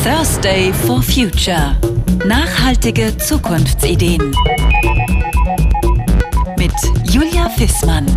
Thursday for Future. Nachhaltige Zukunftsideen. Mit Julia Fissmann.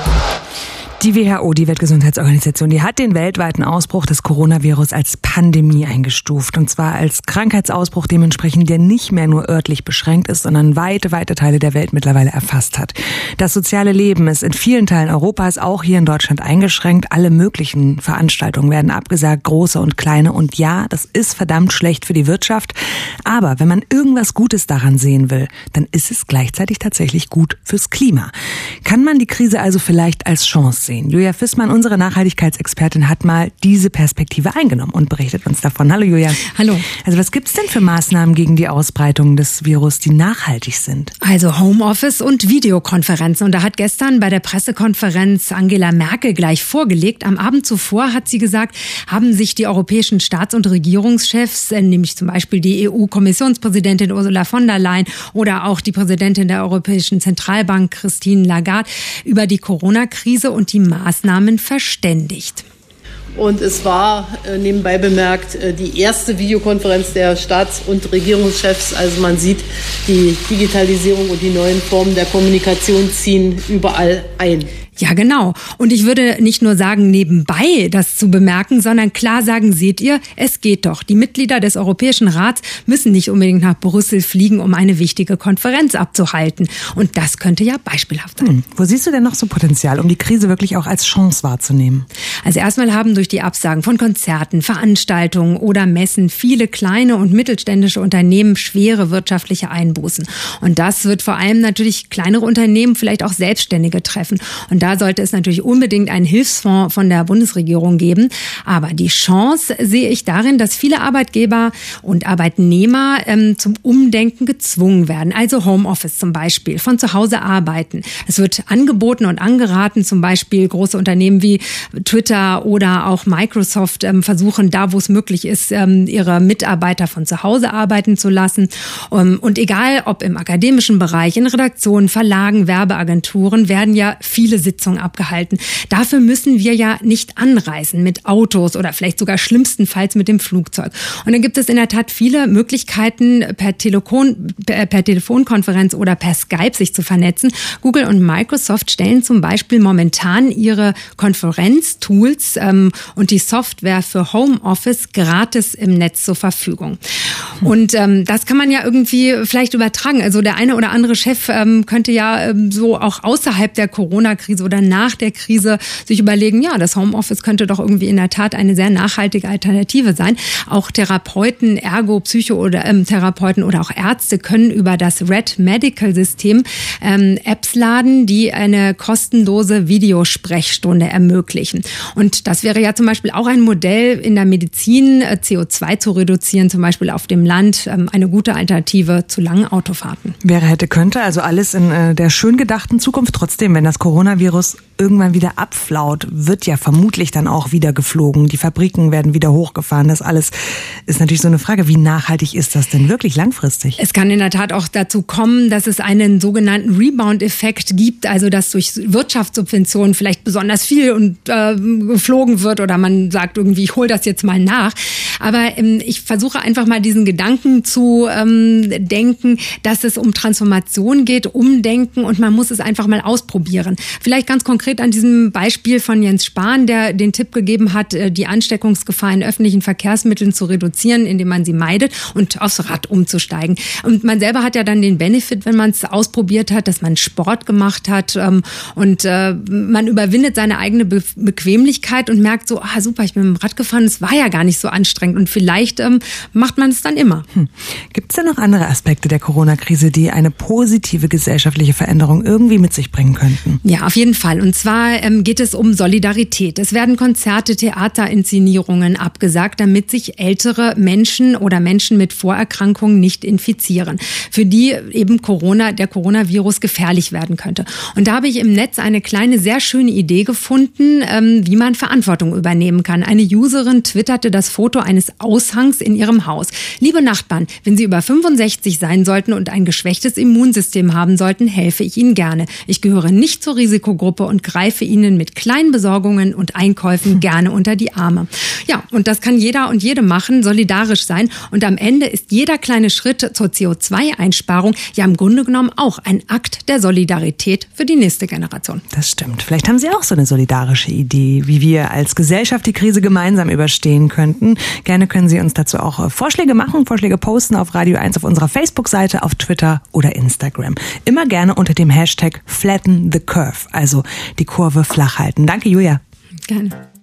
Die WHO, die Weltgesundheitsorganisation, die hat den weltweiten Ausbruch des Coronavirus als Pandemie eingestuft. Und zwar als Krankheitsausbruch dementsprechend, der nicht mehr nur örtlich beschränkt ist, sondern weite Teile der Welt mittlerweile erfasst hat. Das soziale Leben ist in vielen Teilen Europas, auch hier in Deutschland, eingeschränkt. Alle möglichen Veranstaltungen werden abgesagt, große und kleine. Und ja, das ist verdammt schlecht für die Wirtschaft. Aber wenn man irgendwas Gutes daran sehen will, dann ist es gleichzeitig tatsächlich gut fürs Klima. Kann man die Krise also vielleicht als Chance sehen? Julia Fissmann, unsere Nachhaltigkeitsexpertin, hat mal diese Perspektive eingenommen und berichtet uns davon. Hallo Julia. Hallo. Also was gibt's denn für Maßnahmen gegen die Ausbreitung des Virus, die nachhaltig sind? Also Homeoffice und Videokonferenzen. Und da hat gestern bei der Pressekonferenz Angela Merkel gleich vorgelegt. Am Abend zuvor hat sie gesagt, haben sich die europäischen Staats- und Regierungschefs, nämlich zum Beispiel die EU-Kommissionspräsidentin Ursula von der Leyen oder auch die Präsidentin der Europäischen Zentralbank Christine Lagarde, über die Corona-Krise und die Maßnahmen verständigt. Und es war nebenbei bemerkt die erste Videokonferenz der Staats- und Regierungschefs. Also man sieht, die Digitalisierung und die neuen Formen der Kommunikation ziehen überall ein. Ja, genau. Und ich würde nicht nur sagen, nebenbei das zu bemerken, sondern klar sagen, seht ihr, es geht doch. Die Mitglieder des Europäischen Rats müssen nicht unbedingt nach Brüssel fliegen, um eine wichtige Konferenz abzuhalten. Und das könnte ja beispielhaft sein. Wo siehst du denn noch so Potenzial, um die Krise wirklich auch als Chance wahrzunehmen? Also erstmal haben durch die Absagen von Konzerten, Veranstaltungen oder Messen viele kleine und mittelständische Unternehmen schwere wirtschaftliche Einbußen. Und das wird vor allem natürlich kleinere Unternehmen, vielleicht auch Selbstständige treffen. Und da sollte es natürlich unbedingt einen Hilfsfonds von der Bundesregierung geben. Aber die Chance sehe ich darin, dass viele Arbeitgeber und Arbeitnehmer zum Umdenken gezwungen werden. Also Homeoffice zum Beispiel, von zu Hause arbeiten. Es wird angeboten und angeraten, zum Beispiel große Unternehmen wie Twitter oder auch Microsoft versuchen, da wo es möglich ist, ihre Mitarbeiter von zu Hause arbeiten zu lassen. Und egal, ob im akademischen Bereich, in Redaktionen, Verlagen, Werbeagenturen, werden ja viele Sitzungen abgehalten. Dafür müssen wir ja nicht anreisen mit Autos oder vielleicht sogar schlimmstenfalls mit dem Flugzeug. Und dann gibt es in der Tat viele Möglichkeiten, per Telefonkonferenz oder per Skype sich zu vernetzen. Google und Microsoft stellen zum Beispiel momentan ihre Konferenztools und die Software für Homeoffice gratis im Netz zur Verfügung. Und das kann man ja irgendwie vielleicht übertragen. Also der eine oder andere Chef könnte ja so auch außerhalb der Corona-Krise oder nach der Krise sich überlegen, ja, das Homeoffice könnte doch irgendwie in der Tat eine sehr nachhaltige Alternative sein. Auch Therapeuten, Psycho- oder Therapeuten oder auch Ärzte können über das Red Medical System Apps laden, die eine kostenlose Videosprechstunde ermöglichen. Und das wäre ja zum Beispiel auch ein Modell in der Medizin, CO2 zu reduzieren, zum Beispiel auf dem Land, eine gute Alternative zu langen Autofahrten. Wäre, hätte, könnte, also alles in der schön gedachten Zukunft. Trotzdem, wenn das Coronavirus irgendwann wieder abflaut, wird ja vermutlich dann auch wieder geflogen. Die Fabriken werden wieder hochgefahren. Das alles ist natürlich so eine Frage, wie nachhaltig ist das denn wirklich langfristig? Es kann in der Tat auch dazu kommen, dass es einen sogenannten Rebound-Effekt gibt, also dass durch Wirtschaftssubventionen vielleicht besonders viel und geflogen wird oder man sagt irgendwie, ich hole das jetzt mal nach. Aber ich versuche einfach mal diesen Gedanken zu denken, dass es um Transformation geht, Umdenken und man muss es einfach mal ausprobieren. Vielleicht ganz konkret an diesem Beispiel von Jens Spahn, der den Tipp gegeben hat, die Ansteckungsgefahr in öffentlichen Verkehrsmitteln zu reduzieren, indem man sie meidet und aufs Rad umzusteigen. Und man selber hat ja dann den Benefit, wenn man es ausprobiert hat, dass man Sport gemacht hat und man überwindet seine eigene Bequemlichkeit und merkt so, super, ich bin mit dem Rad gefahren, es war ja gar nicht so anstrengend und vielleicht macht man es dann immer. Gibt es denn noch andere Aspekte der Corona-Krise, die eine positive gesellschaftliche Veränderung irgendwie mit sich bringen könnten? Ja, auf jeden Fall. Und zwar geht es um Solidarität. Es werden Konzerte, Theaterinszenierungen abgesagt, damit sich ältere Menschen oder Menschen mit Vorerkrankungen nicht infizieren, für die eben der Coronavirus gefährlich werden könnte. Und da habe ich im Netz eine kleine, sehr schöne Idee gefunden, wie man Verantwortung übernehmen kann. Eine Userin twitterte das Foto eines Aushangs in ihrem Haus. Liebe Nachbarn, wenn Sie über 65 sein sollten und ein geschwächtes Immunsystem haben sollten, helfe ich Ihnen gerne. Ich gehöre nicht zur Risikogruppe Risikogruppe und greife ihnen mit kleinen Besorgungen und Einkäufen gerne unter die Arme. Ja, und das kann jeder und jede machen, solidarisch sein. Und am Ende ist jeder kleine Schritt zur CO2-Einsparung ja im Grunde genommen auch ein Akt der Solidarität für die nächste Generation. Das stimmt. Vielleicht haben Sie auch so eine solidarische Idee, wie wir als Gesellschaft die Krise gemeinsam überstehen könnten. Gerne können Sie uns dazu auch Vorschläge machen, Vorschläge posten auf Radio 1 auf unserer Facebook-Seite, auf Twitter oder Instagram. Immer gerne unter dem Hashtag Flatten the Curve, also die Kurve flach halten. Danke, Julia. Gerne.